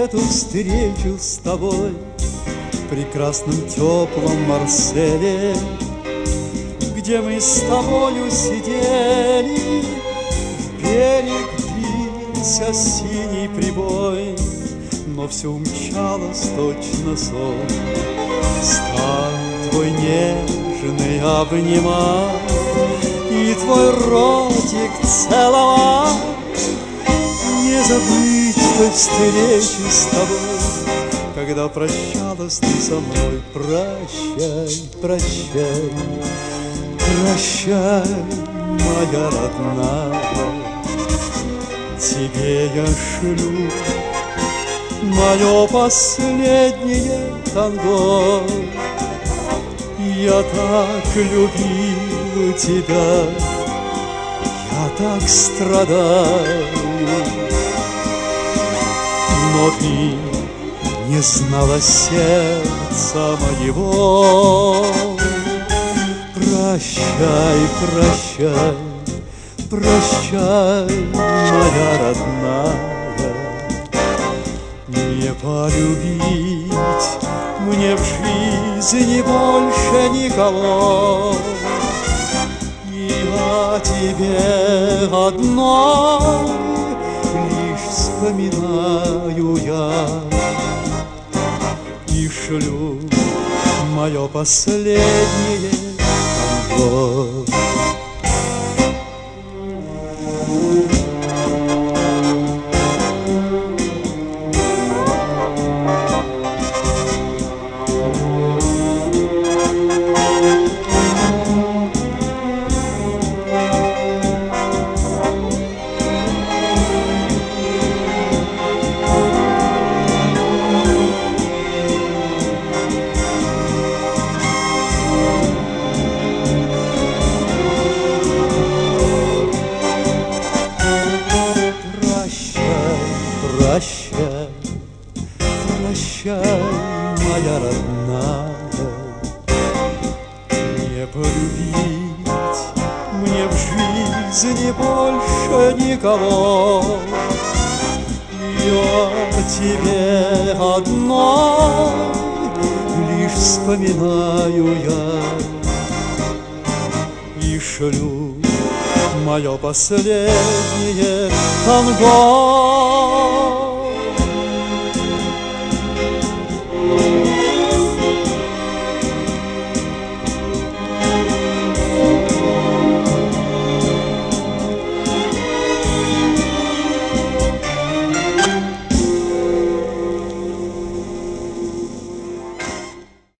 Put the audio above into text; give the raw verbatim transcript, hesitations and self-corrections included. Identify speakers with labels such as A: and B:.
A: эту встречу с тобой в прекрасном теплом Марселе, где мы с тобою сидели, в берег бился синий прибой, но все умчалось точно сон. Стан твой нежный обнимал и твой ротик целовал. Не забыть той встречи с тобой, когда прощалась ты со мной. Прощай, прощай, прощай, моя родная. Тебе я шлю мое последнее танго. Я так любил тебя, я так страдаю, но ты не знала сердца моего. Прощай, прощай, прощай, моя родная. Не полюбить мне в жизни больше никого. И о тебе одной лишь вспоминаю я и шлю мое последнее танго. Прощай, прощай, моя родная. Не полюбить мне в жизни больше никого. Я тебе одной лишь вспоминаю я и шлю мое последнее танго.